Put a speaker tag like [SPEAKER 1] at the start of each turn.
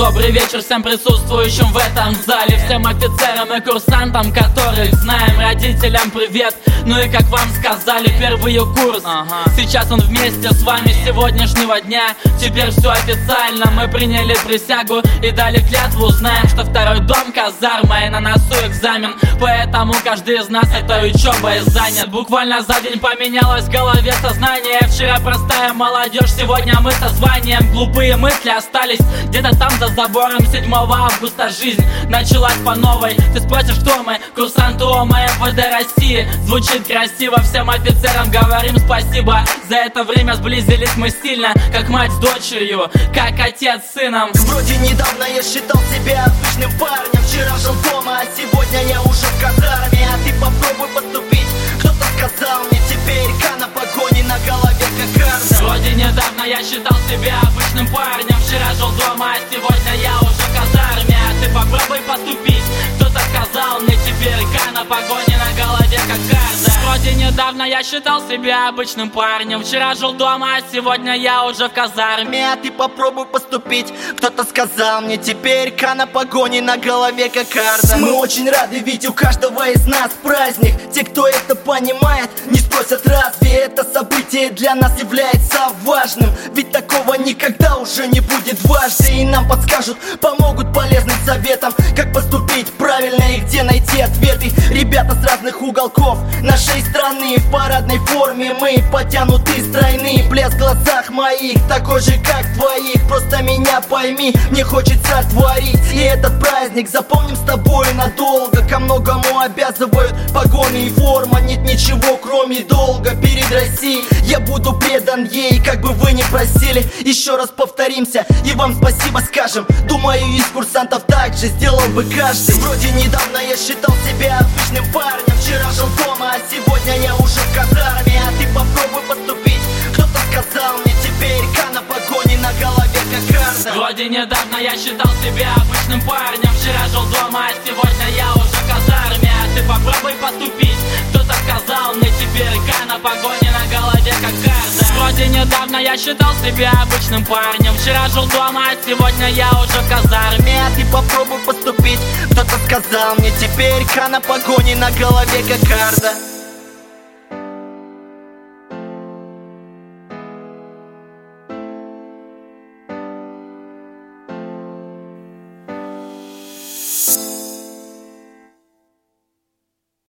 [SPEAKER 1] Добрый вечер всем присутствующим в этом зале, всем офицерам и курсантам, которых знаем, родителям привет. Ну и как вам сказали, первый курс. Сейчас он вместе с вами с сегодняшнего дня. Теперь все официально, мы приняли присягу и дали клятву. Знаем, что второй дом казарма и на носу экзамен, поэтому каждый из нас этой учебой занят. Буквально за день поменялось в голове сознание. Вчера простая молодежь, сегодня мы со званием. Глупые мысли остались где-то там за забором. 7 августа жизнь началась по новой. Ты спросишь, кто мы? Курсанты МВД России. Звучит красиво, всем офицерам говорим спасибо. За это время сблизились мы сильно, как мать с дочерью, как отец с сыном.
[SPEAKER 2] Вроде недавно я считал себя обычным парнем. Вчера жил дома, а сегодня я уже в казарме. А ты попробуй поступить. Кто-то сказал мне, теперь на погоне на голове как карта.
[SPEAKER 1] Вроде недавно я считал себя обычным парнем. Вчера жил дома, а сегодня я уже в казарме. А ты попробуй поступить. Кто-то сказал мне, теперь на погоне на голове как карта. Вроде недавно я считал себя обычным парнем. Вчера жил дома, а сегодня я уже в казарме.
[SPEAKER 2] А ты попробуй поступить. Кто-то сказал мне, теперь на погоне на голове как карта. Мы очень рады, ведь у каждого из нас праздник. Те, кто это понимает, не спросят, разве это событие для нас является важным. Ведь такого никогда уже не будет дважды. И нам подскажут, помогут полезным советом, как поступить правильно и где найти ответы. Ребята с разных уголков нашей страны, в парадной форме мы подтянуты, стройны. Блеск в глазах моих такой же, как твоих. Просто меня пойми, мне хочется творить. И этот праздник запомним с тобой надолго. Ко многому обязывают погоны и форма. Нет ничего, кроме долга перед Россией. Я буду предан ей, как бы вы ни просили. Еще раз повторимся и вам спасибо скажем. Думаю, из курсантов так же сделал бы каждый. Вроде недавно я считал себя обычным парнем. Вчера жил дома, а сегодня я уже в казарме. А ты попробуй поступить. Кто-то сказал мне, теперь на погоне на голове как карта.
[SPEAKER 1] Вроде недавно я считал себя обычным парнем. Вчера жил дома, а сегодня я уже в казарме. А ты попробуй поступить. Кто-то сказал мне, теперь на погоне на голове как карта. Вроде недавно я считал себя обычным парнем. Вчера жил дома, а сегодня я уже в казарме.
[SPEAKER 2] А ты попробуй поступить. Кто-то сказал мне, теперь на погоне на голове как карта.